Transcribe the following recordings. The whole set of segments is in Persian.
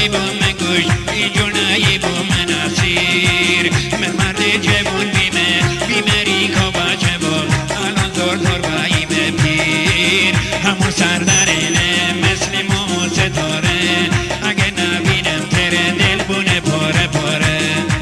ای با من گوش ای جونایی با من اسیر من مرد جوون بیمری کابا جوون الان زور بایی بپیر همون سردرینه مثل مو ستاره اگه نبینم تره دل بونه پاره پاره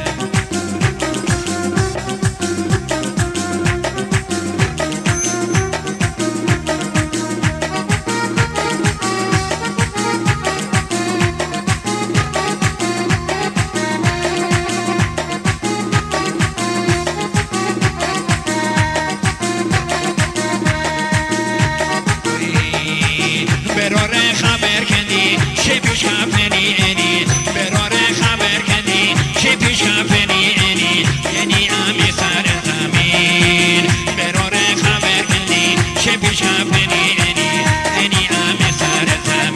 براره خبر کردی چه پیش کفنی اینی براره خبر کردی چه پیش کفنی اینی یعنی امی سر زمین براره خبر کردی چه پیش کفنی اینی یعنی امی سر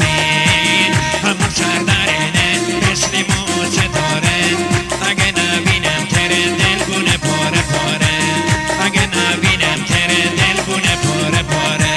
زمین همون سردرینه مثل مو ستاره اگه نبینم تره دل بونه پاره پاره اگه نبینم تره دل بونه پاره پاره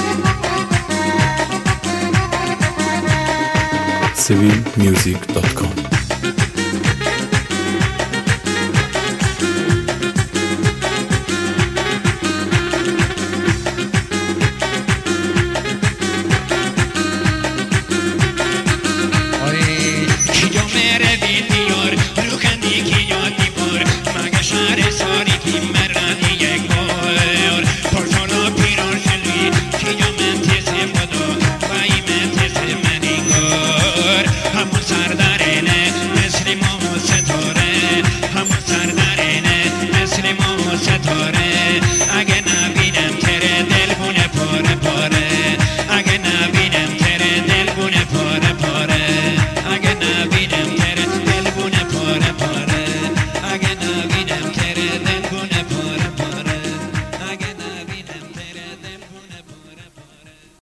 civilmusic.com